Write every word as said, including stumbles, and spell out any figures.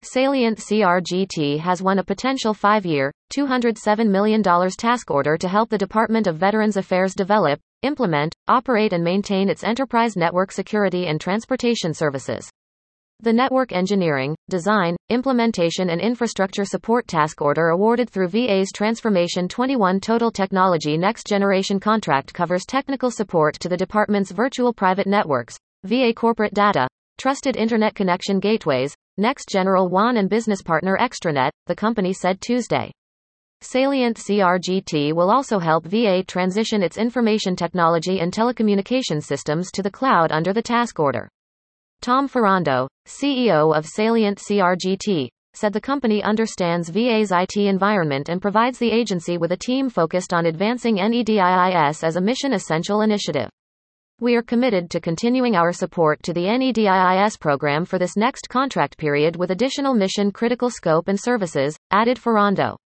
Salient C R G T has won a potential five-year, two hundred seven million dollars task order to help the Department of Veterans Affairs develop, implement, operate and maintain its enterprise network security and transportation services. The Network Engineering, Design, Implementation and Infrastructure Support Task Order awarded through V A's Transformation twenty-one Total Technology Next Generation contract covers technical support to the department's virtual private networks, V A corporate data, trusted internet connection gateways, Next General WAN and business partner Extranet, the company said Tuesday. Salient C R G T will also help V A transition its information technology and telecommunications systems to the cloud under the task order. Tom Ferrando, C E O of Salient C R G T, said the company understands V A's I T environment and provides the agency with a team focused on advancing NEDIIS as a mission-essential initiative. We are committed to continuing our support to the NEDIIS program for this next contract period with additional mission-critical scope and services, added Ferrando.